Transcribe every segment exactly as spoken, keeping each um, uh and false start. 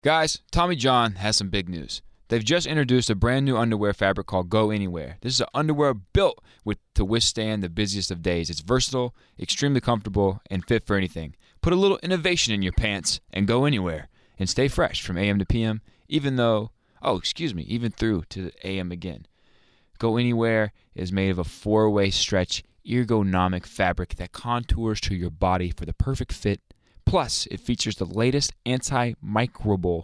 Guys, Tommy John has some big news. They've just introduced a brand new underwear fabric called Go Anywhere. This is an underwear built with, to withstand the busiest of days. It's versatile, extremely comfortable, and fit for anything. Put a little innovation in your pants and go anywhere. And stay fresh from A M to P M, even though, oh, excuse me, even through to the A M again. Go Anywhere is made of a four-way stretch, ergonomic fabric that contours to your body for the perfect fit. Plus, it features the latest antimicrobial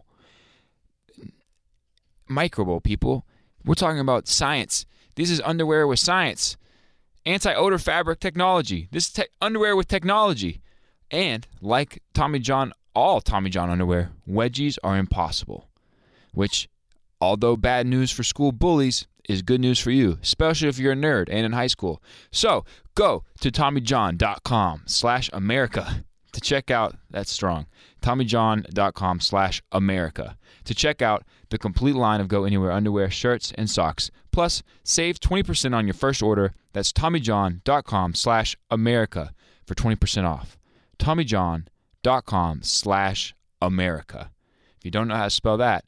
Microbial, people. We're talking about science. This is underwear with science. Anti-odor fabric technology. This is te- underwear with technology. And like Tommy John, all Tommy John underwear, wedgies are impossible. Which, although bad news for school bullies, is good news for you, especially if you're a nerd and in high school. So, go to TommyJohn.com slash America to check out, that's strong, TommyJohn.com slash America to check out the complete line of Go Anywhere underwear, shirts, and socks. Plus, save twenty percent on your first order. That's TommyJohn.com slash America for twenty percent off. TommyJohn.com slash America. If you don't know how to spell that,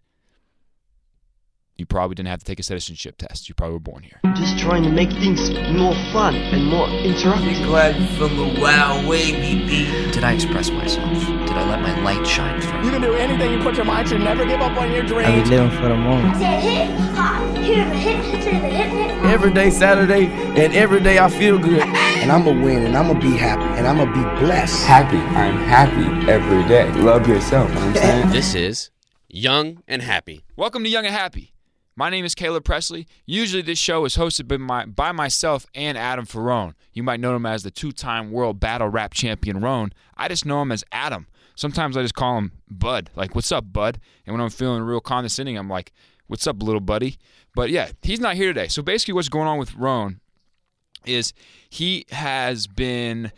you probably didn't have to take a citizenship test. You probably were born here. I'm just trying to make things more fun and more interactive. Glad from a wild way, B B. Did I express myself? Did I let my light shine through? You can do anything you put your mind to. Never give up on your dreams. I be living for the moment. Say hip hop, hear the hip, say the hip hip. Every day Saturday, and every day I feel good. And I'm gonna win, and I'm gonna be happy, and I'm gonna be blessed. Happy. I'm happy every day. Love yourself, you know what I'm saying? This is Young and Happy. Welcome to Young and Happy. My name is Caleb Presley. Usually this show is hosted by, my, by myself and Adam Ferrone. You might know him as the two-time world battle rap champion Rone. I just know him as Adam. Sometimes I just call him Bud. Like, what's up, Bud? And when I'm feeling real condescending, I'm like, what's up, little buddy? But yeah, he's not here today. So basically what's going on with Rone is he has been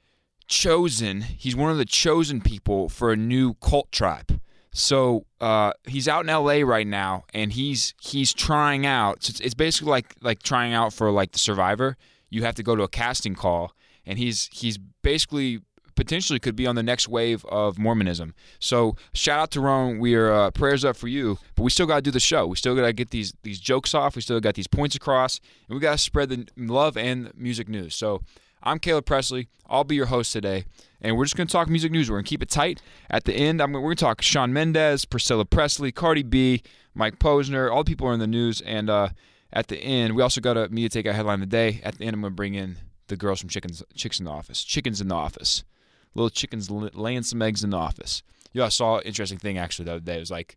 chosen. He's one of the chosen people for a new cult tribe. So uh, he's out in L A right now, and he's he's trying out. So it's, it's basically like like trying out for like the Survivor. You have to go to a casting call, and he's he's basically potentially could be on the next wave of Mormonism. So shout out to Rome. We are uh, prayers up for you, but we still got to do the show. We still got to get these these jokes off. We still got these points across, and we got to spread the love and music news. So I'm Caleb Presley. I'll be your host today. And we're just going to talk music news. We're going to keep it tight. At the end, I'm, we're going to talk Shawn Mendes, Priscilla Presley, Cardi B, Mike Posner. All the people are in the news. And uh, at the end, we also got a media take a headline of the day. At the end, I'm going to bring in the girls from Chickens, Chicks in the Office. Chickens in the Office. Little chickens laying some eggs in the office. You know, I saw an interesting thing actually the other day. It was like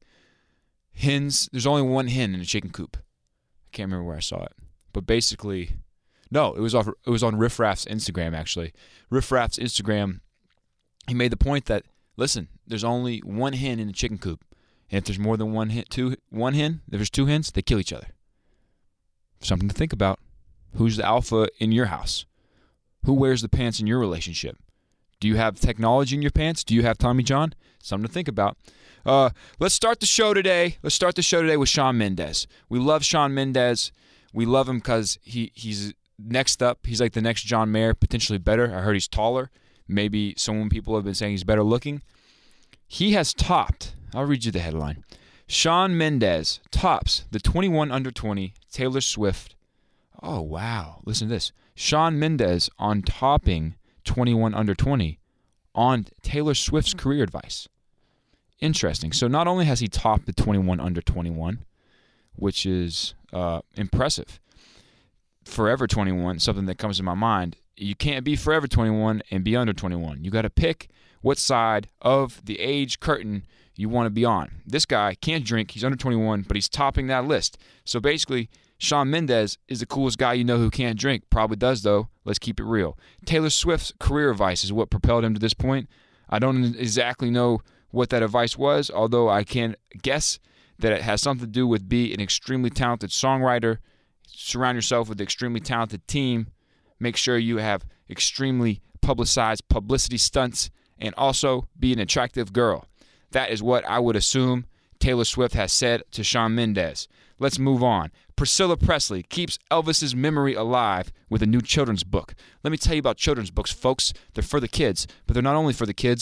hens. There's only one hen in a chicken coop. I can't remember where I saw it. But basically, no, it was off, it was on Riff Raff's Instagram actually. Riff Raff's Instagram. He made the point that, listen, there's only one hen in the chicken coop. And if there's more than one hen, two, one hen, if there's two hens, they kill each other. Something to think about. Who's the alpha in your house? Who wears the pants in your relationship? Do you have technology in your pants? Do you have Tommy John? Something to think about. Uh, let's start the show today. Let's start the show today with Shawn Mendes. We love Shawn Mendes. We love him because he, he's next up. He's like the next John Mayer, potentially better. I heard he's taller. Maybe some people have been saying he's better looking. He has topped, I'll read you the headline. Shawn Mendes tops the twenty-one under twenty Taylor Swift. Oh, wow. Listen to this. Shawn Mendes on topping twenty-one under twenty on Taylor Swift's career advice. Interesting. So not only has he topped the twenty-one under twenty-one, which is uh, impressive. Forever twenty-one, something that comes to my mind. You can't be forever twenty-one and be under twenty-one. You got to pick what side of the age curtain you want to be on. This guy can't drink. He's under twenty-one, but he's topping that list. So basically, Shawn Mendes is the coolest guy you know who can't drink. Probably does, though. Let's keep it real. Taylor Swift's career advice is what propelled him to this point. I don't exactly know what that advice was, although I can guess that it has something to do with being an extremely talented songwriter. Surround yourself with an extremely talented team. Make sure you have extremely publicized publicity stunts and also be an attractive girl. That is what I would assume Taylor Swift has said to Shawn Mendes. Let's move on. Priscilla Presley keeps Elvis's memory alive with a new children's book. Let me tell you about children's books, folks. They're for the kids, but they're not only for the kids.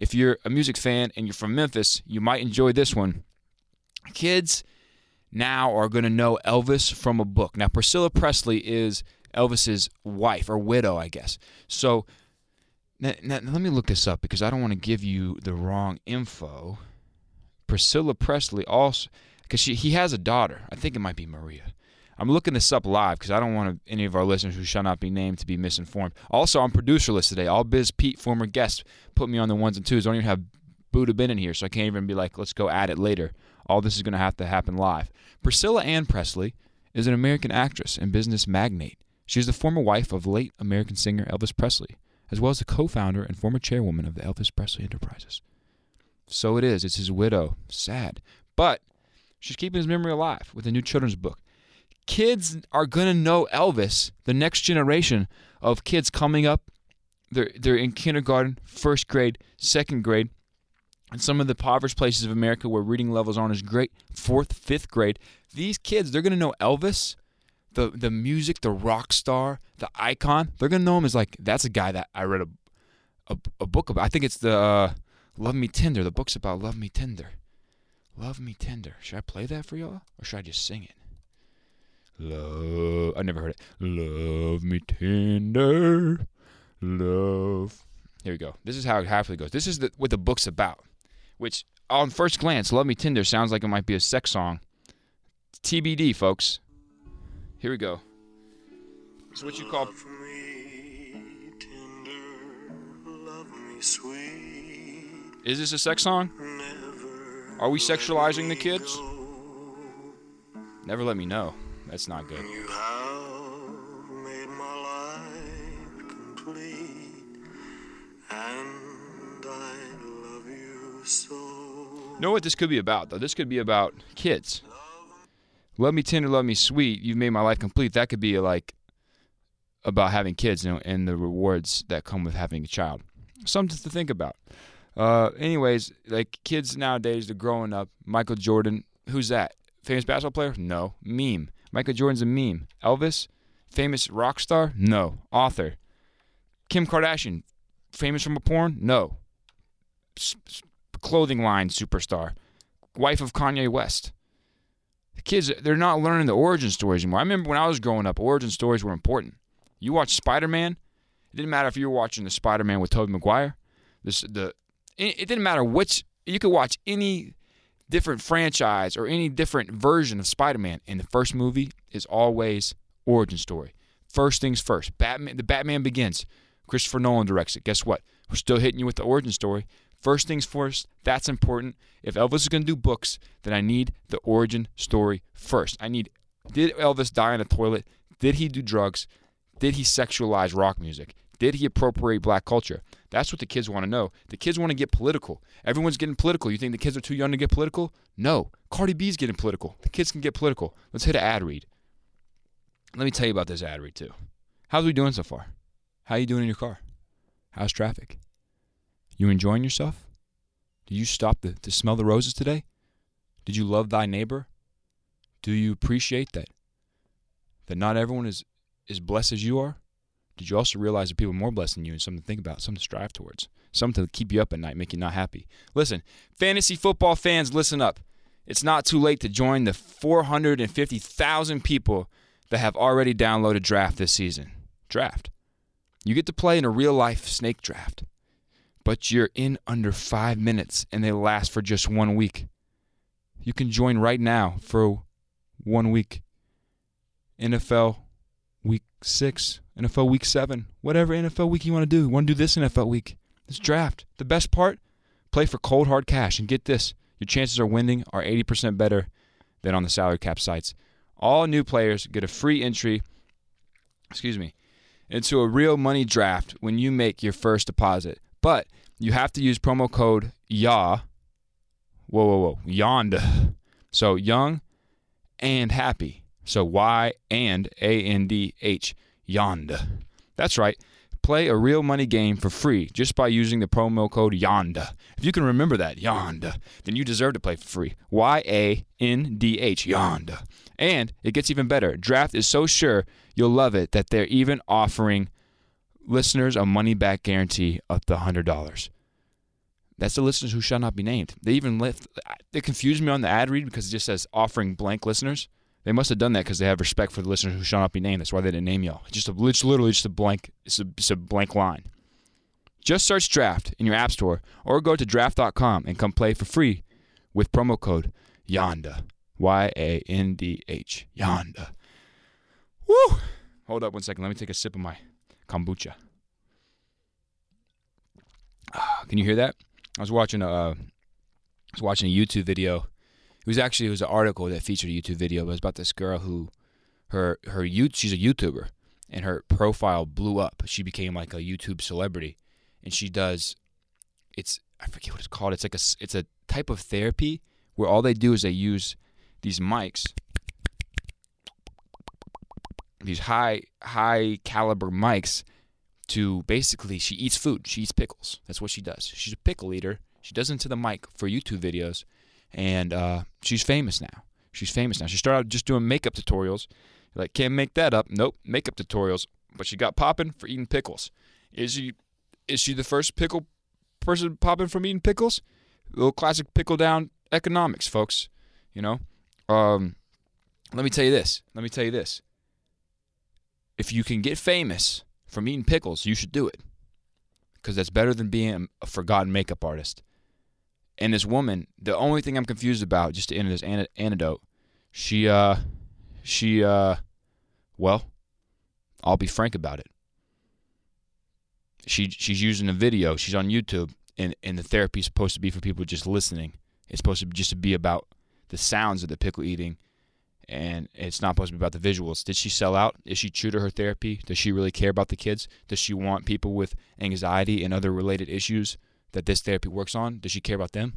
if you're a music fan and you're from Memphis, you might enjoy this one. Kids now are going to know Elvis from a book. Now, Priscilla Presley is Elvis's wife, or widow, I guess. So now, now, let me look this up because I don't want to give you the wrong info. Priscilla Presley also, because she he has a daughter. I think it might be Maria. I'm looking this up live because I don't want any of our listeners who shall not be named to be misinformed. Also, on producer list today, All Biz Pete, former guest, put me on the ones and twos. I don't even have Buddha Ben in here, so I can't even be like, let's go at it later. All this is going to have to happen live. Priscilla Ann Presley is an American actress and business magnate. She is the former wife of late American singer Elvis Presley, as well as the co-founder and former chairwoman of the Elvis Presley Enterprises. So it is. It's his widow. Sad. But she's keeping his memory alive with a new children's book. Kids are going to know Elvis, the next generation of kids coming up. They're, they're in kindergarten, first grade, second grade. In some of the impoverished places of America where reading levels aren't as great, fourth, fifth grade, these kids, they're going to know Elvis, the the music, the rock star, the icon. They're going to know him as like, that's a guy that I read a a, a book about. I think it's the uh, Love Me Tender. The book's about Love Me Tender. Love Me Tender. Should I play that for y'all? Or should I just sing it? Love. I never heard it. Love me tender. Love. Here we go. This is how it halfway goes. This is the, what the book's about. Which, on first glance, Love Me Tender sounds like it might be a sex song. T B D, folks. Here we go. It's what you call... Love me tender, love me sweet. Is this a sex song? Are we sexualizing the kids? Never let me know. That's not good. You have made my life complete, and I love you so. You know what this could be about, though? This could be about kids. Love me tender, love me sweet. You've made my life complete. That could be like about having kids, you know, and the rewards that come with having a child. Something to think about. Uh, anyways, like kids nowadays, they're growing up. Michael Jordan, who's that? Famous basketball player? No. Meme. Michael Jordan's a meme. Elvis, famous rock star? No. Author. Kim Kardashian, famous from a porn? No. S- s- clothing line superstar. Wife of Kanye West. The kids, they're not learning the origin stories anymore. I remember when I was growing up, origin stories were important. You watch Spider-Man, it didn't matter if you were watching the Spider-Man with Tobey Maguire. This, the, it, it didn't matter which, you could watch any different franchise or any different version of Spider-Man, and the first movie is always origin story. First things first. Batman. The Batman Begins. Christopher Nolan directs it. Guess what? We're still hitting you with the origin story. First things first. That's important. If Elvis is going to do books, then I need the origin story first. I need, did Elvis die in a toilet? Did he do drugs? Did he sexualize rock music? Did he appropriate black culture? That's what the kids want to know. The kids want to get political. Everyone's getting political. You think the kids are too young to get political? No. Cardi B's getting political. The kids can get political. Let's hit an ad read. Let me tell you about this ad read, too. How's we doing so far? How you doing in your car? How's traffic? You enjoying yourself? Did you stop to, to smell the roses today? Did you love thy neighbor? Do you appreciate that? That not everyone is, is blessed as you are? Did you also realize that people are more blessed than you and something to think about, something to strive towards, something to keep you up at night, make you not happy? Listen, fantasy football fans, listen up. It's not too late to join the four hundred fifty thousand people that have already downloaded Draft this season. Draft. You get to play in a real-life snake draft, but you're in under five minutes, and they last for just one week. You can join right now for one week. N F L Week six, N F L Week seven, whatever N F L week you want to do. You want to do this N F L week. This draft. The best part, play for cold hard cash. And get this, your chances of winning are eighty percent better than on the salary cap sites. All new players get a free entry, excuse me, into a real money draft when you make your first deposit. But you have to use promo code Y A W. Whoa, whoa, whoa. YOND. So young and happy. So Y and A N D H. YOND. That's right. Play a real money game for free just by using the promo code YOND. If you can remember that, YOND, then you deserve to play for free. Y A N D H. YOND. And it gets even better. Draft is so sure you'll love it that they're even offering listeners a money-back guarantee up to one hundred dollars. That's the listeners who shall not be named. They even left. They confused me on the ad read because it just says offering blank listeners. They must have done that because they have respect for the listeners who shall not be named. That's why they didn't name y'all. It's just a, it's literally just a blank. It's a, it's a blank line. Just search Draft in your app store or go to draft dot com and come play for free with promo code YONDA. Y A N D H. YONDA. Woo! Hold up one second. Let me take a sip of my kombucha. Ah, can you hear that? I was watching a, uh, I was watching a YouTube video. It was actually it was an article that featured a YouTube video. It was about this girl who, her her she's a YouTuber, and her profile blew up. She became like a YouTube celebrity, and she does, it's I forget what it's called. It's like a it's a type of therapy where all they do is they use these mics, these high high caliber mics, to basically, she eats food. She eats pickles. That's what she does. She's a pickle eater. She does it into the mic for YouTube videos, and uh, she's famous now. She's famous now. She started out just doing makeup tutorials. You're like, can't make that up. Nope, makeup tutorials. But she got popping for eating pickles. Is she is she the first pickle person popping from eating pickles? A little classic pickle down economics, folks. You know? Um, let me tell you this. Let me tell you this. If you can get famous from eating pickles, you should do it. Because that's better than being a forgotten makeup artist. And this woman, the only thing I'm confused about, just to end this an- anecdote, she, uh, she, uh, well, I'll be frank about it. She She's using a video. She's on YouTube, and, and the therapy is supposed to be for people just listening. It's supposed to just to be about the sounds of the pickle eating, and it's not supposed to be about the visuals. Did she sell out? Is she true to her therapy? Does she really care about the kids? Does she want people with anxiety and other related issues that this therapy works on? Does she care about them?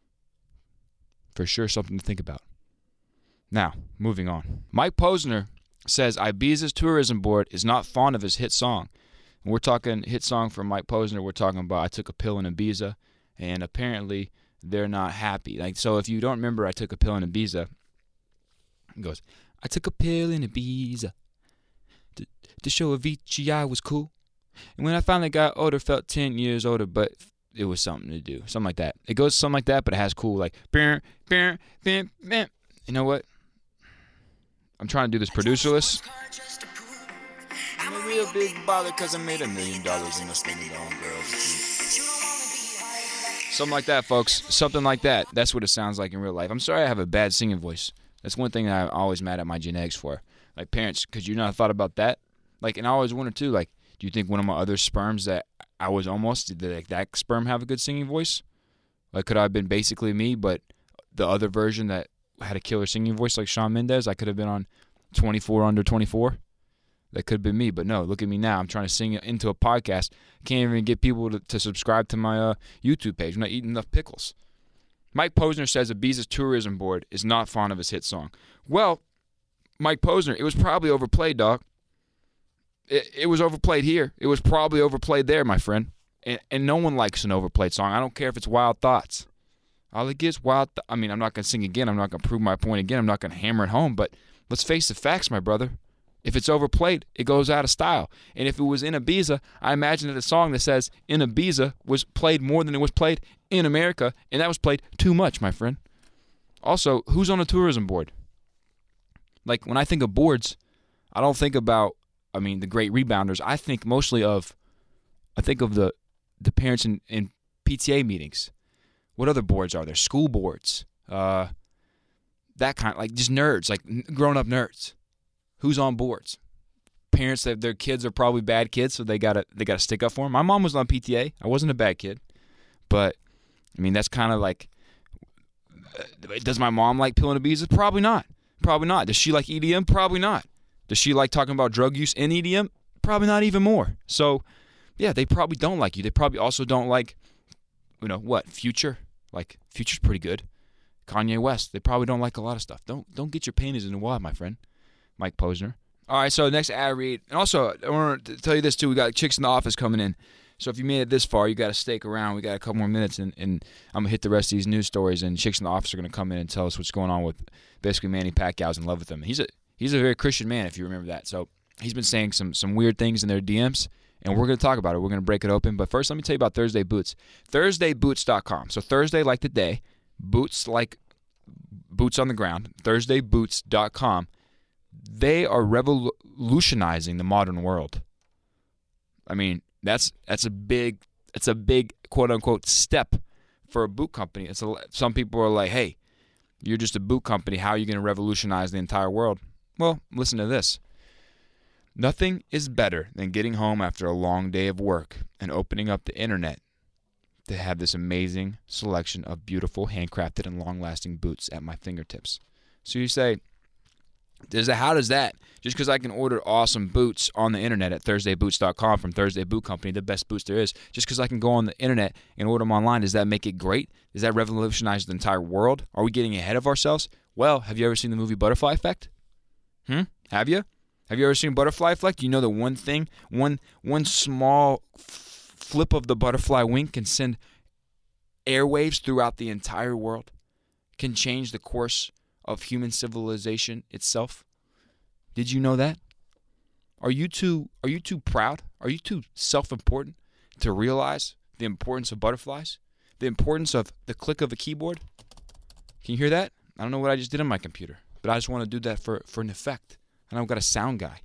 For sure, something to think about. Now, moving on. Mike Posner says Ibiza's tourism board is not fond of his hit song. And we're talking hit song from Mike Posner. We're talking about I Took a Pill in Ibiza, and apparently they're not happy. Like, so if you don't remember I Took a Pill in Ibiza, it goes, I took a pill in Ibiza to, to show Avicii I was cool. And when I finally got older, felt ten years older, but it was something to do. Something like that. It goes something like that, but it has cool, like, bam, bam, bam, bam. You know what? I'm trying to do this producerless. I'm a real big baller because I made a million dollars and I spend it on girls. Something like that, folks. Something like that. That's what it sounds like in real life. I'm sorry I have a bad singing voice. That's one thing that I'm always mad at my genetics for. Like, parents, could you not have thought about that? Like, and I always wonder, too, like, do you think one of my other sperms that I was almost, did like, that sperm have a good singing voice? Like, could I have been basically me, but the other version that had a killer singing voice like Shawn Mendes, I could have been on twenty-four under twenty-four? That could have been me, but no, look at me now. I'm trying to sing into a podcast. Can't even get people to, to subscribe to my uh, YouTube page. I'm not eating enough pickles. Mike Posner says Ibiza's tourism board is not fond of his hit song. Well, Mike Posner, it was probably overplayed, dog. It, it was overplayed here. It was probably overplayed there, my friend. And, and no one likes an overplayed song. I don't care if it's Wild Thoughts. All it gets wild. Th- I mean, I'm not going to sing again. I'm not going to prove my point again. I'm not going to hammer it home. But let's face the facts, my brother. If it's overplayed, it goes out of style. And if it was in Ibiza, I imagine that a song that says in Ibiza was played more than it was played in America, and that was played too much, my friend. Also, who's on a tourism board? Like, when I think of boards, I don't think about, I mean, the great rebounders. I think mostly of, I think of the the parents in, in P T A meetings. What other boards are there? School boards. Uh, that kind, like just nerds, like grown-up nerds. Who's on boards? Parents that their kids are probably bad kids, so they gotta they gotta stick up for them. My mom was on P T A. I wasn't a bad kid, but I mean that's kind of like. Does my mom like Pill and Ibiza? Probably not. Probably not. Does she like E D M? Probably not. Does she like talking about drug use in E D M? Probably not even more. So, yeah, they probably don't like you. They probably also don't like, you know, what Future. Like Future's pretty good. Kanye West. They probably don't like a lot of stuff. Don't don't get your panties in the wad, my friend. Mike Posner. All right, so next ad read. And also, I want to tell you this, too. We got Chicks in the Office coming in. So if you made it this far, you got to stick around. We got a couple more minutes, and, and I'm going to hit the rest of these news stories, and Chicks in the Office are going to come in and tell us what's going on with basically Manny Pacquiao's in love with him. He's a he's a very Christian man, if you remember that. So he's been saying some some weird things in their D Ms, And we're going to talk about it. We're going to break it open. But first, let me tell you about Thursday Boots. Thursday Boots dot com. So Thursday like the day, boots like boots on the ground, Thursday Boots dot com. They are revolutionizing the modern world. I mean, that's that's a big it's a big quote unquote step for a boot company. It's a, some people are like, "Hey, you're just a boot company. How are you going to revolutionize the entire world?" Well, listen to this. Nothing is better than getting home after a long day of work and opening up the internet to have this amazing selection of beautiful, handcrafted, and long-lasting boots at my fingertips. So you say, does that, how does that, just because I can order awesome boots on the internet at Thursday Boots dot com from Thursday Boot Company, the best boots there is, just because I can go on the internet and order them online, does that make it great? Does that revolutionize the entire world? Are we getting ahead of ourselves? Well, have you ever seen the movie Butterfly Effect? Hmm? Have you? Have you ever seen Butterfly Effect? You know the one thing, one one small f- flip of the butterfly wing can send airwaves throughout the entire world, can change the course of human civilization itself. Did you know that? Are you too are you too proud? Are you too self-important to realize the importance of butterflies? The importance of the click of a keyboard? Can you hear that? I don't know what I just did on my computer, but I just want to do that for, for an effect. And I've got a sound guy.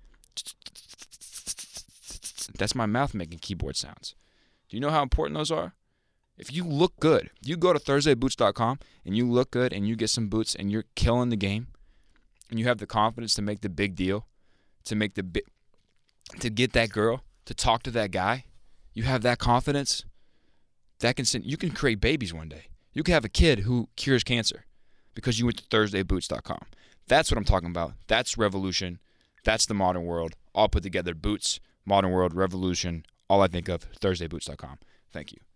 That's my mouth making keyboard sounds. Do you know how important those are? If you look good, you go to Thursday Boots dot com and you look good and you get some boots and you're killing the game and you have the confidence to make the big deal, to make the bi- to get that girl, to talk to that guy, you have that confidence, that can send, you can create babies one day. You can have a kid who cures cancer because you went to Thursday Boots dot com. That's what I'm talking about. That's revolution. That's the modern world. All put together. Boots, modern world, revolution. All I think of, Thursday Boots dot com. Thank you.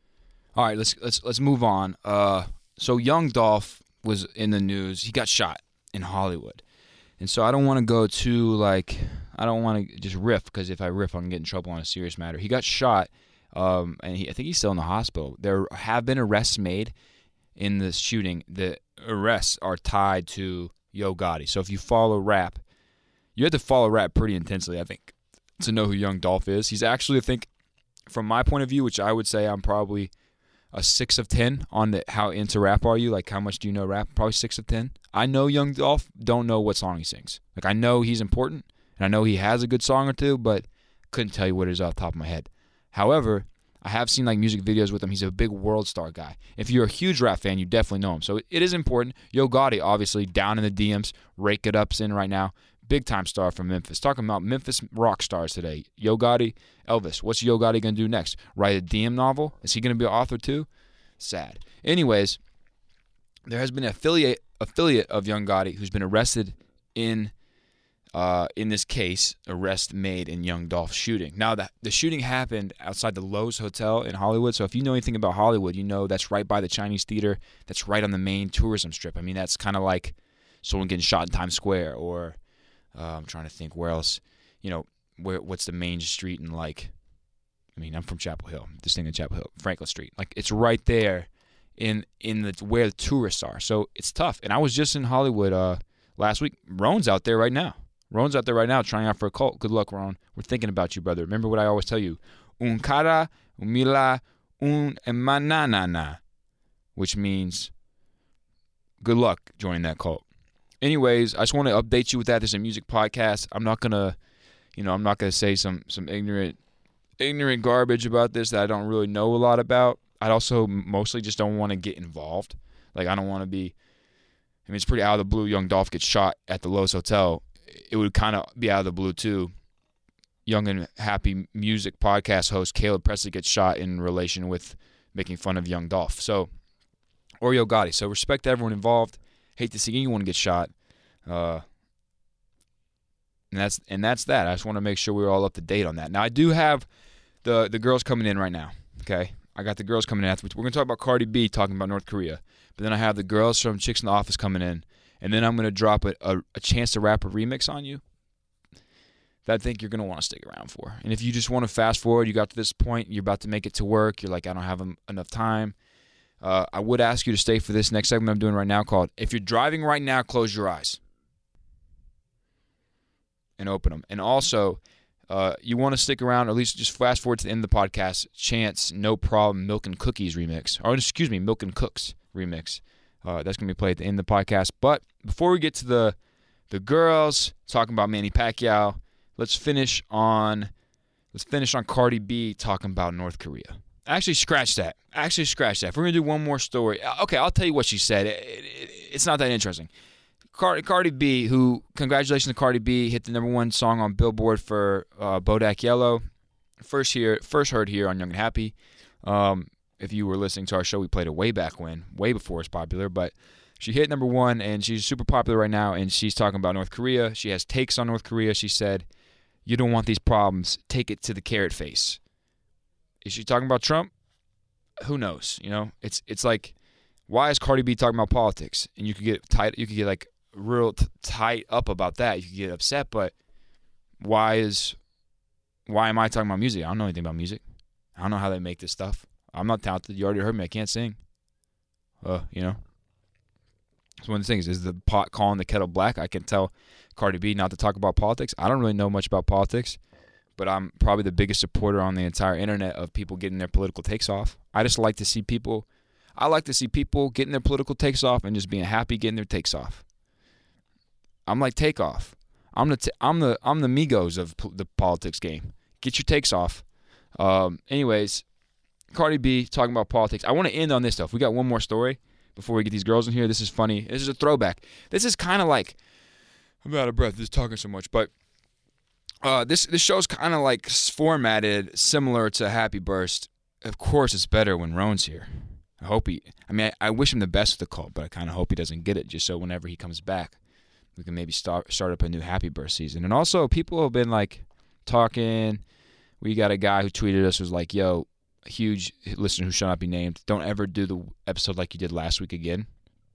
All right, let's let's let's move on. Uh, so Young Dolph was in the news. He got shot in Hollywood, and so I don't want to go too like I don't want to just riff because if I riff, I can get in trouble on a serious matter. He got shot, um, and he, I think he's still in the hospital. There have been arrests made in the shooting. The arrests are tied to Yo Gotti. So if you follow rap, you have to follow rap pretty intensely, I think, to know who Young Dolph is. He's actually, I think, from my point of view, which I would say I'm probably a six of ten on the how into rap are you, like how much do you know rap? Probably six of ten. I know Young Dolph, don't know what song he sings. Like I know he's important, and I know he has a good song or two, but couldn't tell you what it is off the top of my head. However, I have seen like music videos with him. He's a big world star guy. If you're a huge rap fan, you definitely know him. So it is important. Yo Gotti, obviously, down in the D Ms, rake it up's in right now. Big time star from Memphis. Talking about Memphis rock stars today. Yo Gotti, Elvis. What's Yo Gotti going to do next? Write a D M novel? Is he going to be an author too? Sad. Anyways, there has been an affiliate affiliate of Young Gotti who's been arrested in Uh, in this case, arrest made in Young Dolph's shooting. Now, the, the shooting happened outside the Loews Hotel in Hollywood. So if you know anything about Hollywood, you know that's right by the Chinese Theater. That's right on the main tourism strip. I mean, that's kind of like someone getting shot in Times Square. Or uh, I'm trying to think where else. You know, where what's the main street in like, I mean, I'm from Chapel Hill. This thing in Chapel Hill, Franklin Street. Like, it's right there in in the where the tourists are. So it's tough. And I was just in Hollywood uh, last week. Roan's out there right now. Ron's out there right now trying out for a cult. Good luck, Ron. We're thinking about you, brother. Remember what I always tell you. Un cara, un mila, un emananana. Which means good luck joining that cult. Anyways, I just want to update you with that. This is a music podcast. I'm not going to, you know, I'm not going to say some some ignorant ignorant garbage about this that I don't really know a lot about. I also mostly just don't want to get involved. Like, I don't want to be, I mean, it's pretty out of the blue. Young Dolph gets shot at the Loews Hotel. It would kind of be out of the blue, too. Young and Happy music podcast host Caleb Presley gets shot in relation with making fun of Young Dolph. So, or Yo Gotti. So, respect to everyone involved. Hate to see anyone get shot. Uh, and that's and that's that. I just want to make sure we're all up to date on that. Now, I do have the, the girls coming in right now, okay? I got the girls coming in afterwards. We're going to talk about Cardi B talking about North Korea. But then I have the girls from Chicks in the Office coming in. And then I'm going to drop a, a, a Chance to Rap a remix on you that I think you're going to want to stick around for. And if you just want to fast forward, you got to this point, you're about to make it to work, you're like, I don't have enough time, uh, I would ask you to stay for this next segment I'm doing right now called, If You're Driving Right Now, Close Your Eyes. And open them. And also, Uh, you want to stick around, or at least just fast forward to the end of the podcast. Chance, No Problem, Milk and Cookies remix. Or excuse me, Milk and Cooks remix. Uh, that's going to be played at the end of the podcast. But before we get to the the girls, talking about Manny Pacquiao, let's finish on let's finish on Cardi B talking about North Korea. Actually, scratch that. Actually, scratch that. If we're going to do one more story. Okay, I'll tell you what she said. It, it, it's not that interesting. Cardi, Cardi B, who, congratulations to Cardi B, hit the number one song on Billboard for uh, Bodak Yellow. First here, first heard here on Young and Happy. Um, if you were listening to our show, we played it way back when, way before it's popular. But she hit number one, and she's super popular right now, and she's talking about North Korea. She has takes on North Korea. She said, you don't want these problems. Take it to the carrot face. Is she talking about Trump? Who knows? You know, it's it's like, why is Cardi B talking about politics? And you could get tight. You could get like real t- tight up about that. You could get upset, but why is why am I talking about music? I don't know anything about music. I don't know how they make this stuff. I'm not talented. You already heard me. I can't sing. Uh, you know. It's one of the things. Is the pot calling the kettle black? I can tell Cardi B not to talk about politics. I don't really know much about politics, but I'm probably the biggest supporter on the entire internet of people getting their political takes off. I just like to see people. I like to see people getting their political takes off and just being happy getting their takes off. I'm like Takeoff. I'm the t- I'm the I'm the Migos of p- the politics game. Get your takes off. Um, anyways, Cardi B talking about politics. I want to end on this stuff. We got one more story before we get these girls in here. This is funny. This is a throwback. This is kind of like, I'm out of breath just talking so much, but uh, this this show's kind of like formatted similar to Happy Burst. Of course, it's better when Roan's here. I hope he. I mean, I, I wish him the best with the cult, but I kind of hope he doesn't get it. Just so whenever he comes back, we can maybe start start up a new Happy Burst season. And also, people have been like talking. We got a guy who tweeted us, was like, "Yo, a huge listener who shall not be named. Don't ever do the episode like you did last week again.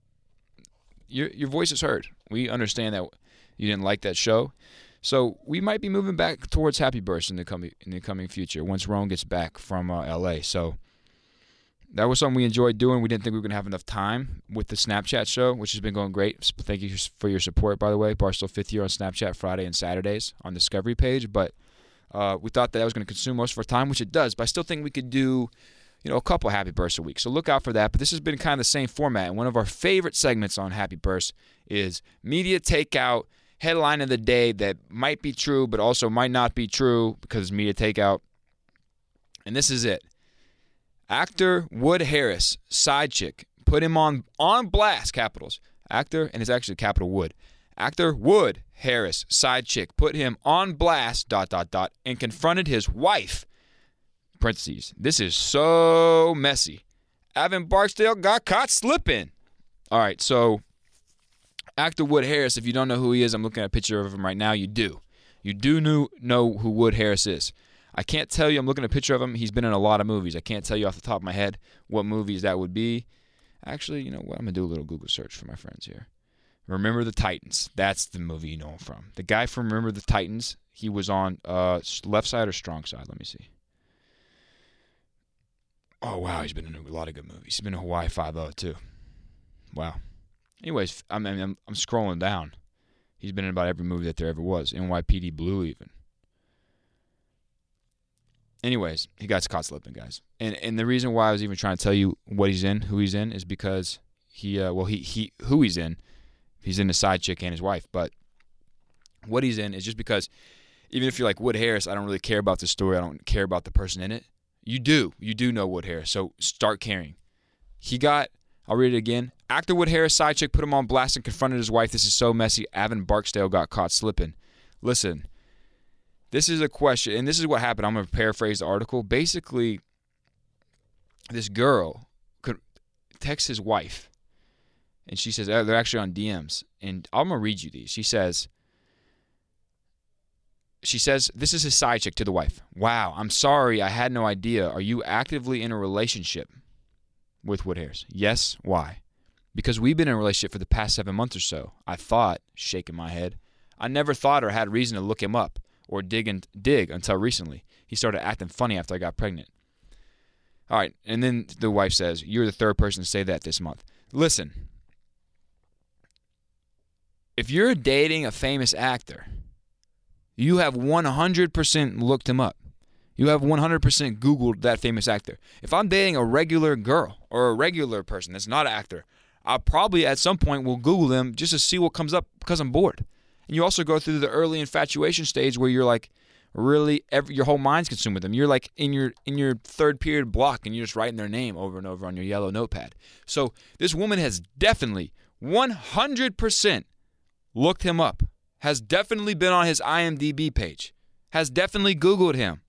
Your your voice is heard. We understand that you didn't like that show, so we might be moving back towards Happy Burst in the coming in the coming future once Roan gets back from uh, L A. So that was something we enjoyed doing. We didn't think we were gonna have enough time with the Snapchat show, which has been going great. Thank you for your support, by the way. Barstool Fifth Year on Snapchat Friday and Saturdays on Discovery page, but. Uh, we thought that, that was going to consume most of our time, which it does, but I still think we could do, you know, a couple Happy Bursts a week. So look out for that. But this has been kind of the same format. And one of our favorite segments on Happy Burst is Media Takeout, headline of the day that might be true, but also might not be true because it's Media Takeout. And this is it. Actor Wood Harris, side chick, put him on, on blast, capitals. Actor, and it's actually capital Wood. Actor Wood Harris, side chick, put him on blast, dot, dot, dot, and confronted his wife. Parentheses. This is so messy. Evan Barksdale got caught slipping. All right, so actor Wood Harris, if you don't know who he is, I'm looking at a picture of him right now. You do. You do know, know who Wood Harris is. I can't tell you. I'm looking at a picture of him. He's been in a lot of movies. I can't tell you off the top of my head what movies that would be. Actually, you know what? I'm going to do a little Google search for my friends here. Remember the Titans. That's the movie you know him from. The guy from Remember the Titans, he was on uh, left side or strong side. Let me see. Oh, wow. He's been in a lot of good movies. He's been in Hawaii Five-O, too. Wow. Anyways, I'm, I'm, I'm scrolling down. He's been in about every movie that there ever was. N Y P D Blue, even. Anyways, he got caught slipping, guys. And and the reason why I was even trying to tell you what he's in, who he's in, is because he, uh, well, he he who he's in. He's in the side chick and his wife. But what he's in is just because even if you're like Wood Harris, I don't really care about the story. I don't care about the person in it. You do. You do know Wood Harris. So start caring. He got, I'll read it again. Actor Wood Harris, side chick, put him on blast and confronted his wife. This is so messy. Evan Barksdale got caught slipping. Listen, this is a question, and this is what happened. I'm going to paraphrase the article. Basically, this girl could text his wife. And she says, oh, they're actually on D Ms. And I'm going to read you these. She says, she says, this is his side chick to the wife. Wow, I'm sorry. I had no idea. Are you actively in a relationship with Wood Harris? Yes. Why? Because we've been in a relationship for the past seven months or so. I thought, shaking my head, I never thought or had reason to look him up or dig and dig until recently. He started acting funny after I got pregnant. All right. And then the wife says, you're the third person to say that this month. Listen. If you're dating a famous actor, you have one hundred percent looked him up. You have one hundred percent Googled that famous actor. If I'm dating a regular girl or a regular person that's not an actor, I probably at some point will Google them just to see what comes up because I'm bored. And you also go through the early infatuation stage where you're like really every, your whole mind's consumed with them. You're like in your in your third period block and you're just writing their name over and over on your yellow notepad. So this woman has definitely one hundred percent looked him up, has definitely been on his I M D B page, has definitely Googled him.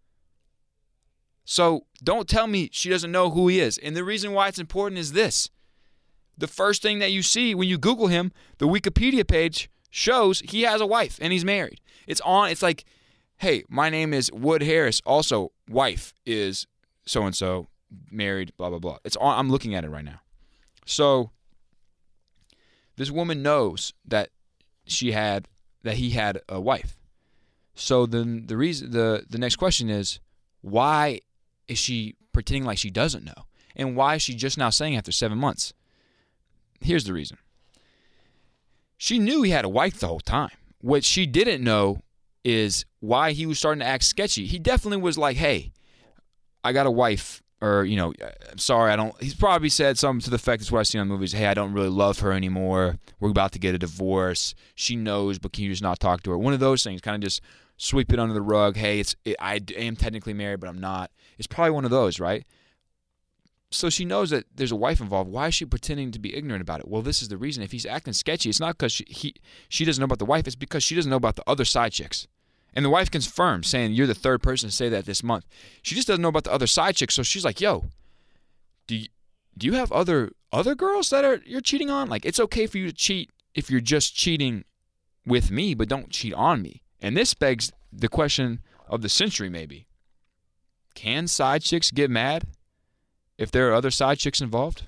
So don't tell me she doesn't know who he is. And the reason why it's important is this. The first thing that you see when you Google him, the Wikipedia page shows he has a wife and he's married. It's on, it's like, hey, my name is Wood Harris. Also, wife is so-and-so, married, blah, blah, blah. It's on, I'm looking at it right now. So this woman knows that she had, that he had a wife. So then the reason, the, the next question is, why is she pretending like she doesn't know? And why is she just now saying after seven months? Here's the reason. She knew he had a wife the whole time. What she didn't know is why he was starting to act sketchy. He definitely was like, hey, I got a wife, or, you know, I'm sorry, I don't, he's probably said something to the effect, that's what I've seen on movies, hey, I don't really love her anymore. We're about to get a divorce. She knows, but can you just not talk to her? One of those things, kind of just sweep it under the rug. Hey, it's it, I am technically married, but I'm not. It's probably one of those, right? So she knows that there's a wife involved. Why is she pretending to be ignorant about it? Well, this is the reason. If he's acting sketchy, it's not because she, he, she doesn't know about the wife. It's because she doesn't know about the other side chicks. And the wife confirms, saying, you're the third person to say that this month. She just doesn't know about the other side chicks. So she's like, yo, do you, do you have other other girls that are you're cheating on? Like, it's okay for you to cheat if you're just cheating with me, but don't cheat on me. And this begs the question of the century, maybe. Can side chicks get mad if there are other side chicks involved?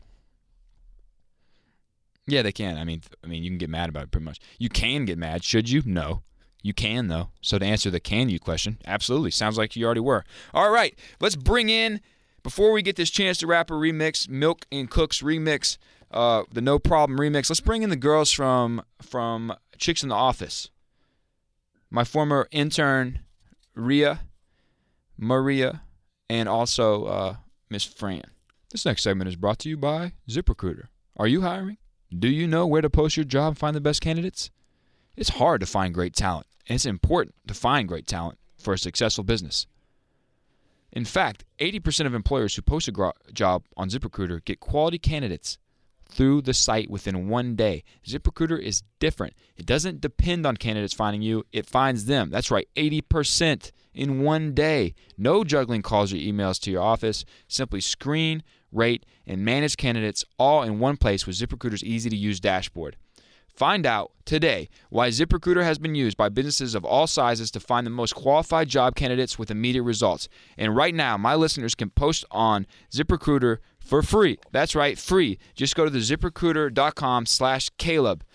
Yeah, they can. I mean, I mean, you can get mad about it pretty much. You can get mad. Should you? No. You can, though. So to answer the can you question, absolutely. Sounds like you already were. All right, let's bring in, before we get this Chance the Rapper remix, Milk and Cooks remix, uh, the No Problem remix, let's bring in the girls from from Chicks in the Office. My former intern, Rhea, Maria, and also uh, Miss Fran. This next segment is brought to you by ZipRecruiter. Are you hiring? Do you know where to post your job and find the best candidates? It's hard to find great talent, and it's important to find great talent for a successful business. In fact, eighty percent of employers who post a gro- job on ZipRecruiter get quality candidates through the site within one day. ZipRecruiter is different. It doesn't depend on candidates finding you. It finds them. That's right, eighty percent in one day. No juggling calls or emails to your office. Simply screen, rate, and manage candidates all in one place with ZipRecruiter's easy-to-use dashboard. Find out today why ZipRecruiter has been used by businesses of all sizes to find the most qualified job candidates with immediate results. And right now, my listeners can post on ZipRecruiter for free. That's right, free. Just go to the ZipRecruiter.com slash Caleb.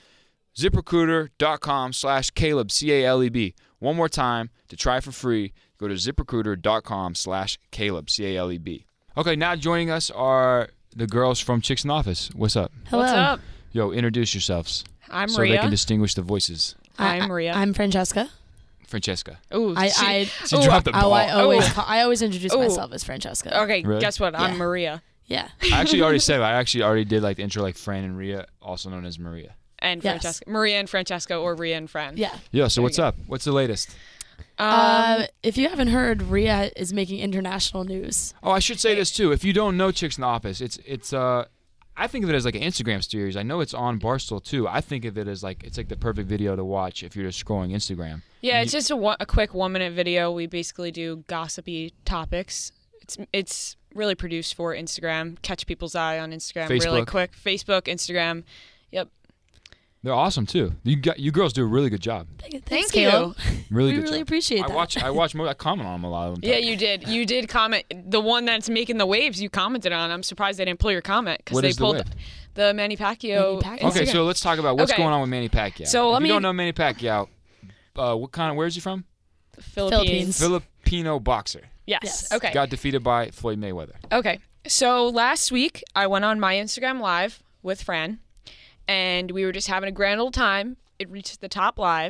ZipRecruiter.com slash Caleb, C A L E B. One more time to try for free. Go to ZipRecruiter.com slash Caleb, C A L E B. Okay, now joining us are the girls from Chicks in the Office. What's up? Hello. What's up? Yo, introduce yourselves. I'm so Maria. So they can distinguish the voices. I'm Maria. I'm Francesca. Francesca. Ooh, I, she, I, she ooh, dropped the ball. Oh, I always, Ooh. call, I always introduce Ooh. myself as Francesca. Okay, really? Guess what? Yeah. I'm Maria. Yeah. I actually already said it. I actually already did like the intro, like Fran and Rhea, also known as Maria. And Yes. Francesca. Maria and Francesca, or Rhea and Fran. Yeah. Yeah, so There what's you go. up? What's the latest? Um, Uh, if you haven't heard, Rhea is making international news. Oh, I should say this too. If you don't know Chicks in the Office, it's it's uh I think of it as like an Instagram series. I know it's on Barstool too. I think of it as like it's like the perfect video to watch if you're just scrolling Instagram. yeah, You- it's just a, one, a quick one-minute video. We basically do gossipy topics. It's it's really produced for Instagram. Catch people's eye on Instagram really Facebook. quick. Facebook, Instagram. Yep. They're awesome too. You got you girls do a really good job. Thanks, Thank Caleb. Really we good really job. appreciate I that. watch I watch more I comment on them a lot of them. Yeah, you did. You did comment. The one that's making the waves, you commented on. I'm surprised they didn't pull your comment because What they is the pulled wave? the Manny Pacquiao. Manny Pacquiao. Okay, Instagram. so let's talk about what's Okay. going on with Manny Pacquiao. So if let you me- don't know Manny Pacquiao, uh, what kind of where is he from? Philippines. Philippines. Filipino boxer. Yes. Yes. Okay. Got defeated by Floyd Mayweather. Okay. So last week I went on my Instagram live with Fran, and we were just having a grand old time. It reached the top live.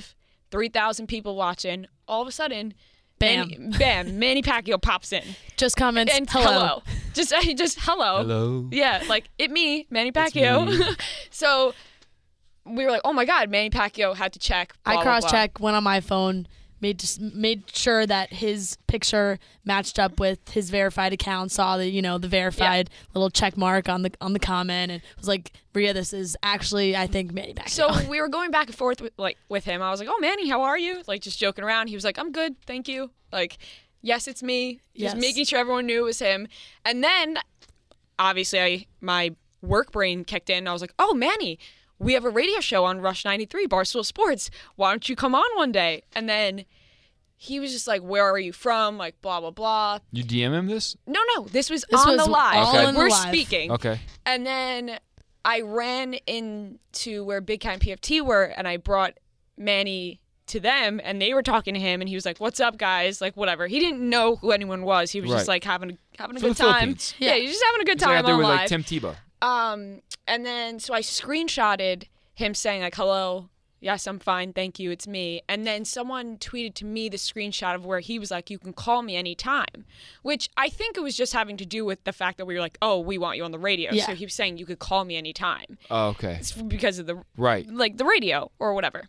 three thousand people watching. All of a sudden, Bam. Manny, bam, Manny Pacquiao pops in. Just comments, and hello. hello. Just, just hello. Hello. Yeah, like, it me, Manny Pacquiao. me. So we were like, oh my God, Manny Pacquiao had to check. Blah, I blah, cross-checked, went on my phone, made just made sure that his picture matched up with his verified account, saw the, you know, the verified yeah. little check mark on the on the comment, and was like, Rhea, this is actually, I think, Manny Pacquiao. So we were going back and forth with, like, with him. I was like, oh, Manny, how are you? Like, just joking around. He was like, I'm good, thank you. Like, yes, it's me. Just yes. making sure everyone knew it was him. And then, obviously, I my work brain kicked in. I was like, oh, Manny, we have a radio show on Rush ninety-three, Barstool Sports. Why don't you come on one day? And then he was just like, where are you from? Like, blah, blah, blah. You D M him this? No, no. This was this on was the live. All okay. in We're the live. speaking. Okay. And then I ran into where Big Cat and P F T were, and I brought Manny to them, and they were talking to him, and he was like, what's up, guys? Like, whatever. He didn't know who anyone was. He was Right. just, like, having a, having a For good the time. Philippines. Yeah, he was just having a good He's like time out there on with live. like Tim Tebow. Um, and then, so I screenshotted him saying, like, hello, yes, I'm fine, thank you, it's me. And then someone tweeted to me the screenshot of where he was like, you can call me anytime, which I think it was just having to do with the fact that we were like, oh, we want you on the radio. Yeah. So he was saying you could call me anytime. Oh, okay. It's because of the, Right. like, the radio or whatever.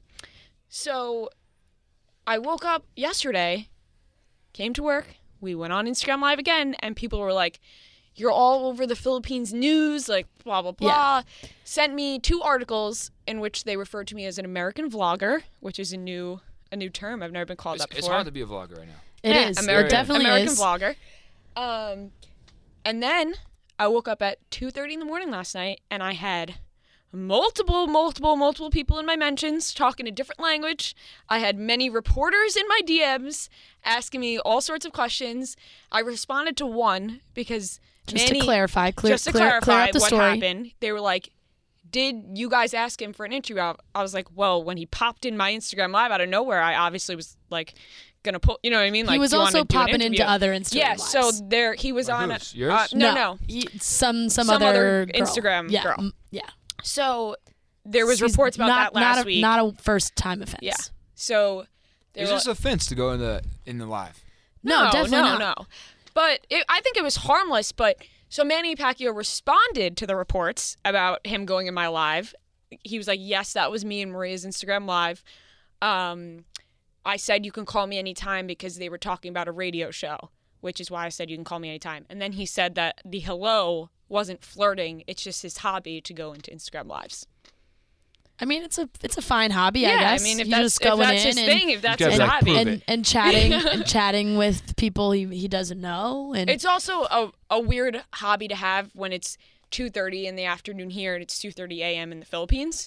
So I woke up yesterday, came to work, we went on Instagram Live again, and people were like, you're all over the Philippines news, like, blah, blah, blah. Yeah. Sent me two articles in which they referred to me as an American vlogger, which is a new a new term. I've never been called It's, that before. it's hard to be a vlogger right now. It yeah, is. American, it definitely American is. vlogger. Um, and then I woke up at two thirty in the morning last night, and I had multiple, multiple, multiple people in my mentions talking a different language. I had many reporters in my D Ms asking me all sorts of questions. I responded to one because Just Manny, to clarify, clear, just to clear, clarify clear up the what story. happened, they were like, did you guys ask him for an interview? I I was like, well, when he popped in my Instagram Live out of nowhere, I obviously was like, gonna pull, you know what I mean? Like, He was do you also wanna do an popping into interview? other Instagram Yeah, Lives. so there, he was Like on. whose? A, Yours? uh, no, no, He- some, some, Some other, other girl. Instagram yeah, girl. mm, Yeah. So there was She's reports about not, that last not a, week. Not a first time offense. Yeah. So there Is were, this offense to go in the in the live? No, no, definitely no, not. no. But it, I think it was harmless. But so Manny Pacquiao responded to the reports about him going in my live. He was like, yes, that was me and Maria's Instagram Live. Um, I said you can call me anytime because they were talking about a radio show, which is why I said you can call me anytime. And then he said that the hello wasn't flirting. It's just his hobby to go into Instagram Lives. I mean, it's a it's a fine hobby, Yeah, I I guess. mean, if You're that's- just if going that's in his and, thing, if that's You his guys, like, hobby. prove and, it. and chatting and chatting with people he he doesn't know. And It's also a, a weird hobby to have when it's two thirty in the afternoon here and it's two thirty a.m. in the Philippines.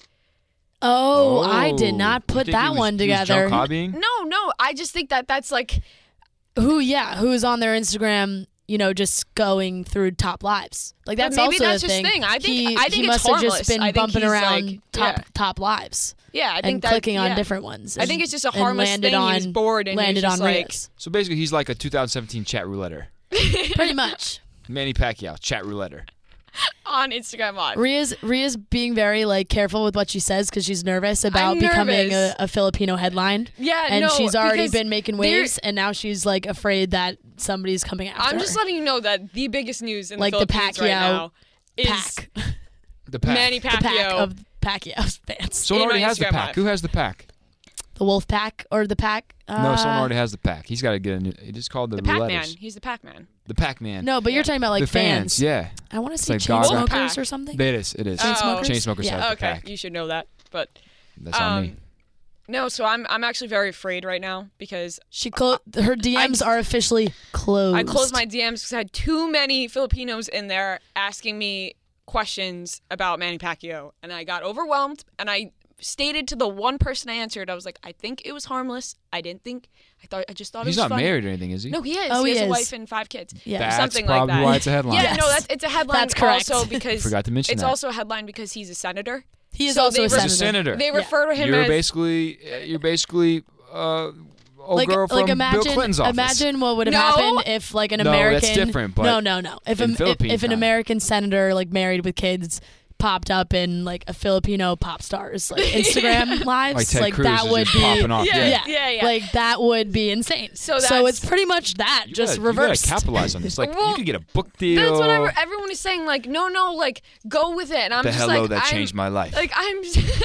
oh, I Oh, did not you put think that he was- one he was together. junk hobbying? No, no, I just think that that's like, Who, yeah, who's on their Instagram, you know, just going through top lives. Like that's maybe also that's the his thing. thing. I think- he, I think he it's must have harmless. just been I think bumping he's around like- top yeah. top lives. yeah, I think and that, clicking on yeah. different ones. I think and- it's just a and harmless landed thing. On, he was bored and landed he was just on like, Reyes. So basically, he's like a two thousand seventeen chat roulette. Pretty much. Manny Pacquiao, chat roulette. on Instagram Live. Ria's Ria's being very like careful with what she says because she's nervous about I'm becoming a, nervous. a Filipino headline. Yeah, and no, she's already because been making there- waves, and now she's like afraid that somebody's coming after I'm her. just letting you know that the biggest news in Like the the Philippines right Pacquiao now is pack, The pack. Manny the pack Pacquiao. of Pacquiao's fans. Someone in already my has the Instagram pack. Live. Who has the pack? The Wolf Pack or the Pack? Uh, No, someone already has the pack. He's got to get a new. It is called the, the Pac-Man. roulettes. He's the Pac-Man. The Pac-Man. No, but you're talking about like the fans. Yeah. I want to see like Gaga. Chainsmokers or something. It is. It is. Chainsmokers? Chainsmokers Yeah. has the Okay, pack. you should know that. But That's on me. um, no, so I'm I'm actually very afraid right now because She clo- her D Ms I- are officially closed. I closed my D Ms because I had too many Filipinos in there asking me questions about Manny Pacquiao, and I got overwhelmed. And I stated to the one person I answered, I was like, I think it was harmless. I didn't think. I thought. I just thought He's it was not funny. married or anything, is he? No, he is. Oh, he he has is. a wife and five kids. Yeah. That's something probably like that. why it's a headline. Yeah, Yes. no, that's it's a headline. That's correct. Also because Forgot to mention it's that. also a headline because he's a senator. He is So also they a were- senator. He's a senator. They Yeah. refer to him You're as basically. You're basically. Uh, old like, girl from like imagine, Bill Clinton's office. imagine what would have No. happened if like an No, that's American. different, but no, no, no. If in a, if, Philippine if an time. American senator like married with kids popped up in like a Filipino pop stars like Instagram lives, Like Ted like Cruz that is would just be popping off, Yeah, yeah. yeah, yeah. like that would be insane. So so that's- it's pretty much that, You just gotta, reversed. You gotta capitalize on this. Like, Well, you could get a book deal. That's what I, everyone is saying. Like, no, no, like, go with it. And I'm the just hello like, that I'm, changed my life. Like, I'm,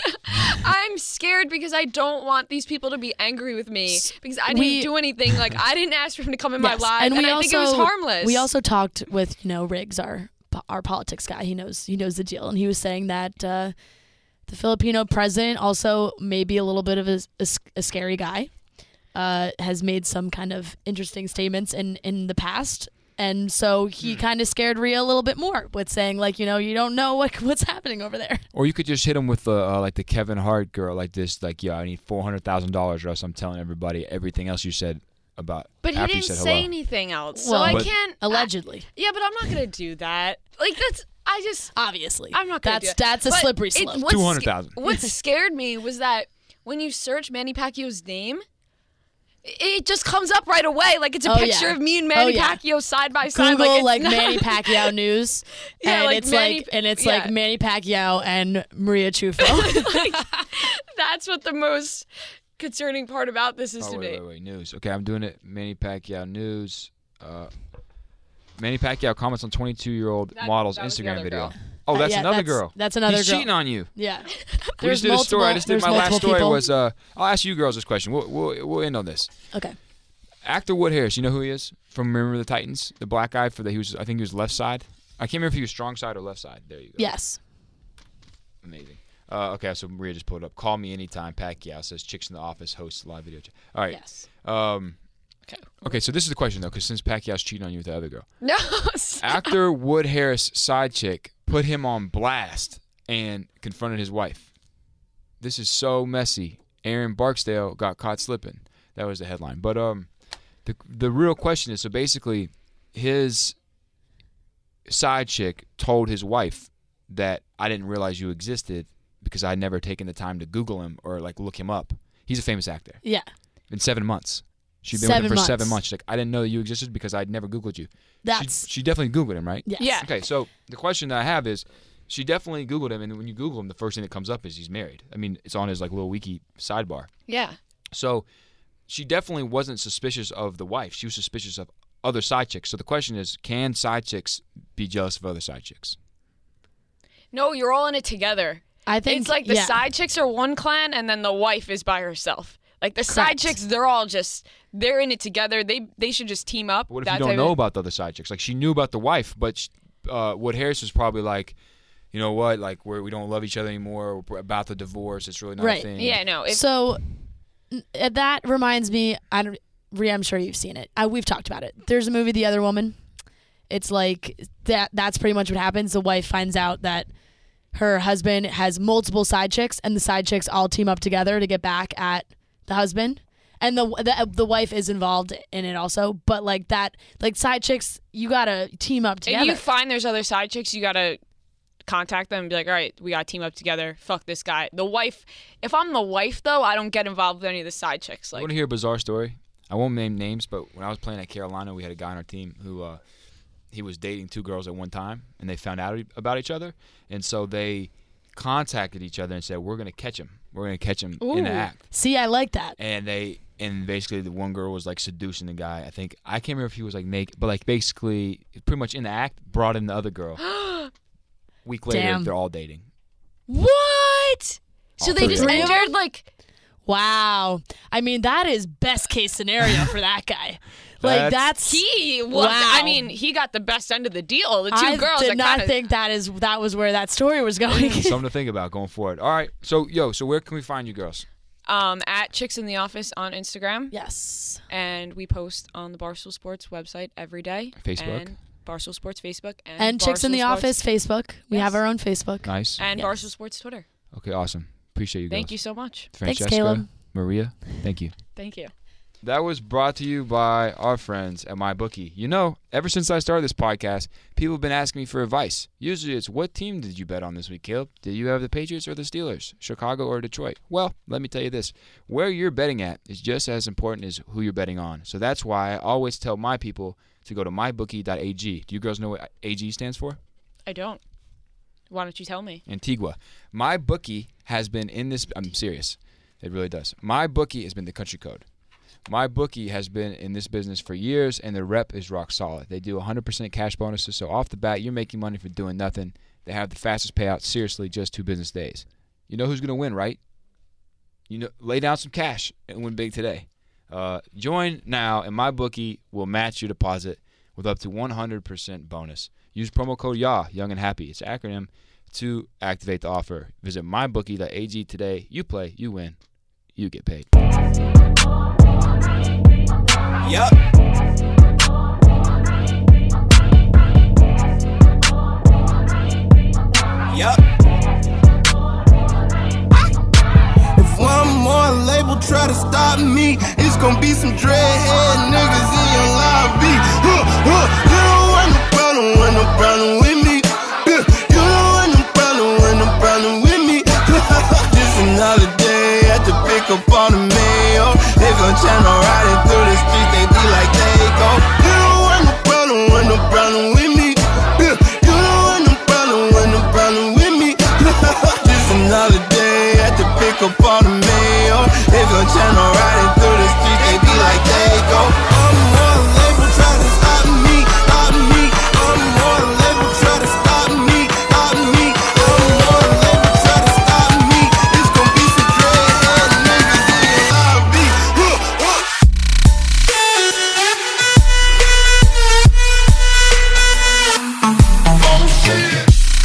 I'm scared because I don't want these people to be angry with me because I didn't We- do anything. Like, I didn't ask for him to come in Yes, my life, and, and, we I also, think it was harmless. We also talked with you know Riggs, our our politics guy. He knows he knows the deal, and he was saying that uh, the Filipino president also may be a little bit of a, a, a scary guy. Uh, has made some kind of interesting statements in in the past. And so he Hmm. kind of scared Rhea a little bit more with saying, like, you know, you don't know what what's happening over there. Or you could just hit him with the uh, like the Kevin Hart girl, like this, like, yeah, I need four hundred thousand dollars, or else I'm telling everybody everything else you said about. But he after you didn't said say hello. anything else, so Well, I But- can't. Allegedly. I- yeah, but I'm not gonna do that. Like that's. I just. Obviously. I'm not gonna That's do that. that's a But slippery it- slope. what's two hundred thousand. sca- What scared me was that when you search Manny Pacquiao's name, it just comes up right away. Like it's a Oh, picture yeah. of me and Manny Oh, yeah. Pacquiao side by side. Google like, like, it's not- Manny Pacquiao news, Yeah, and like it's Manny- like and it's yeah. like Manny Pacquiao and Maria Chufo. Like, that's what the most concerning part about this is Oh, to wait, me. wait, wait, news. Okay, I'm doing it. Manny Pacquiao news. Uh, Manny Pacquiao comments on twenty-two-year-old That- model's that was the Instagram other video. girl. Oh, that's Uh, yeah, another that's- girl. that's another He's girl. cheating on you. Yeah. We There's just did a story. I multiple- just did there's my last multiple story people. was uh I'll ask you girls this question. We'll we'll, we'll end on this. Okay. Actor Wood Harris, you know who he is from Remember the Titans? The black guy for the he was I think he was left side. I can't remember if he was strong side or left side. There you go. Yes. Amazing. Uh, okay, so Maria just pulled it up. Call me anytime. Pacquiao says Chicks in the Office hosts live video chat. All right. Yes. Um, Okay. okay, so this is the question though, because since Pacquiao's cheating on you with the other girl, No. stop. actor Wood Harris' side chick put him on blast and confronted his wife. This is so messy. Aaron Barksdale got caught slipping. That was the headline. But um, the the real question is, so basically, his side chick told his wife that I didn't realize you existed because I'd never taken the time to Google him or like look him up. He's a famous actor. Yeah. In seven months. She'd been Seven with him for seven months. months. She's like, I didn't know that you existed because I'd never Googled you. That's She, she definitely Googled him, right? yes. Yeah. Okay, so the question that I have is, she definitely Googled him, and when you Google him, the first thing that comes up is he's married. I mean, it's on his like little wiki sidebar. Yeah. So she definitely wasn't suspicious of the wife. She was suspicious of other side chicks. So the question is, can side chicks be jealous of other side chicks? No, you're all in it together. I think It's like the yeah. side chicks are one clan, and then the wife is by herself. Like the side Correct. chicks, they're all just they're in it together. They they should just team up. But what if That you don't type know of- about the other side chicks? Like she knew about the wife, but she, uh, Wood Harris was probably like, you know what, like we're, we don't love each other anymore. We're about the divorce. It's really not Right. a thing. Yeah, no. If, So n- uh, that reminds me. I don't. Rhea, I'm sure you've seen it. I, we've talked about it. There's a movie, The Other Woman. It's like that. That's pretty much what happens. The wife finds out that her husband has multiple side chicks, and the side chicks all team up together to get back at the husband. And the the the wife is involved in it also. But like that, like side chicks, you gotta team up if together. you find there's other side chicks, you gotta contact them and be like, all right, we gotta team up together. Fuck this guy. The wife. If I'm the wife though, I don't get involved with any of the side chicks. I Like want to hear a bizarre story. I won't name names, but when I was playing at Carolina, we had a guy on our team who uh, he was dating two girls at one time, and they found out about each other, and so they contacted each other and said, "We're gonna catch him. We're gonna catch him in the Ooh. act." See, I like that. And they and basically the one girl was like seducing the guy. I think I can't remember if he was like naked, but like basically pretty much in the act brought in the other girl. Week later, Damn. they're all dating. what? So All they three just of them. entered like. Wow. I mean, that is best case scenario for that guy. Like That's- that's He was. Wow. I mean, he got the best end of the deal. The two I girls. did are not kinda, think that is that was where that story was going. Something to think about going forward. All right, so yo, so where can we find you girls? Um, at Chicks in the Office on Instagram. Yes. And we post on the Barstool Sports website every day. Facebook. And Barstool Sports Facebook. And, And Chicks in Barstool the Sports- Office Facebook. We Yes. have our own Facebook. Nice. And Yes. Barstool Sports Twitter. Okay, awesome. Appreciate you girls. Thank you so much. Thanks, Francesca, Caleb. Maria, thank you. Thank you. That was brought to you by our friends at MyBookie. You know, ever since I started this podcast, people have been asking me for advice. Usually it's, what team did you bet on this week, Caleb? Did you have the Patriots or the Steelers, Chicago or Detroit? Well, let me tell you this. Where you're betting at is just as important as who you're betting on. So that's why I always tell my people to go to my bookie dot a g. Do you girls know what A G stands for? I don't. Why don't you tell me? Antigua. My bookie has been in this. I'm serious. It really does. My bookie has been the country code. My bookie has been in this business for years, and the rep is rock solid. They do one hundred percent cash bonuses, so off the bat, you're making money for doing nothing. They have the fastest payout, seriously, just two business days. You know who's going to win, right? You know, lay down some cash and win big today. Uh, join now, and my bookie will match your deposit with up to one hundred percent bonus. Use promo code Y A, Young and Happy. It's an acronym to activate the offer. Visit my bookie dot a g today. You play, you win, you get paid. Yup. Yup. If one more label try to stop me, it's gonna be some dreadhead niggas in your lobby. Huh, huh. You don't want no problem, want no problem with me. Yeah. You don't want no problem, want no problem with me. Just another day at the pick up on the mail. They gon' channel riding through the streets, they be like they go. You don't want no problem, want no problem with me. Yeah. You don't want no problem, want no problem with me. Just another day at the pick up on the mail. They gon' channel riding through the streets, they be like they go. I'm more label try to stop me, stop me. I'm more label try to stop me, stop me. I'm more label try to stop me. It's gon' be some dreadhead niggas in your lobby. Huh, huh. Oh shit.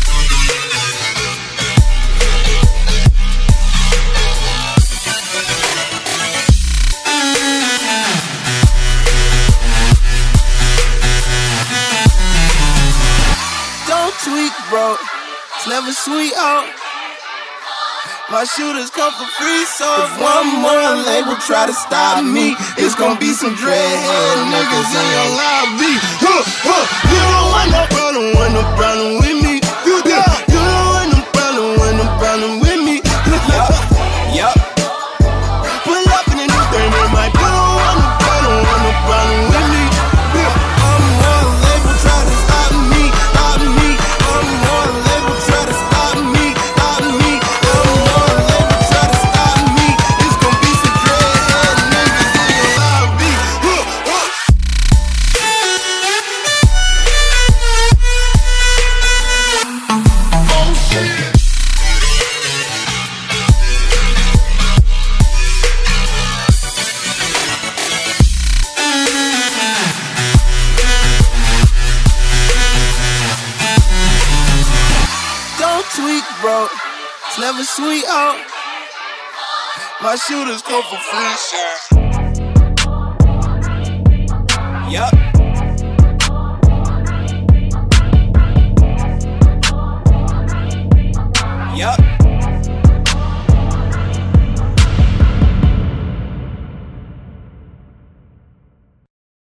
Don't tweak, bro. It's never sweet out. My shooters come for free, so if one more label try to stop me, it's gonna be some dreadhead niggas in your lobby. Huh, huh. You don't want no problem, want no problem with me. You don't, you don't want no problem, want no problem with me. Yup, yup. Pull up in a new thing, they might. You don't want no problem, want no problem with me. I'm more label try to stop me, stop me. I'm more label try to stop me, stop me. I'm more label try to stop me. It's gon' be some dreadhead niggas in your lobby. Huh, huh. Oh shit. Don't tweak, bro. It's never sweet out. My shooters come for free. Yup. Yup.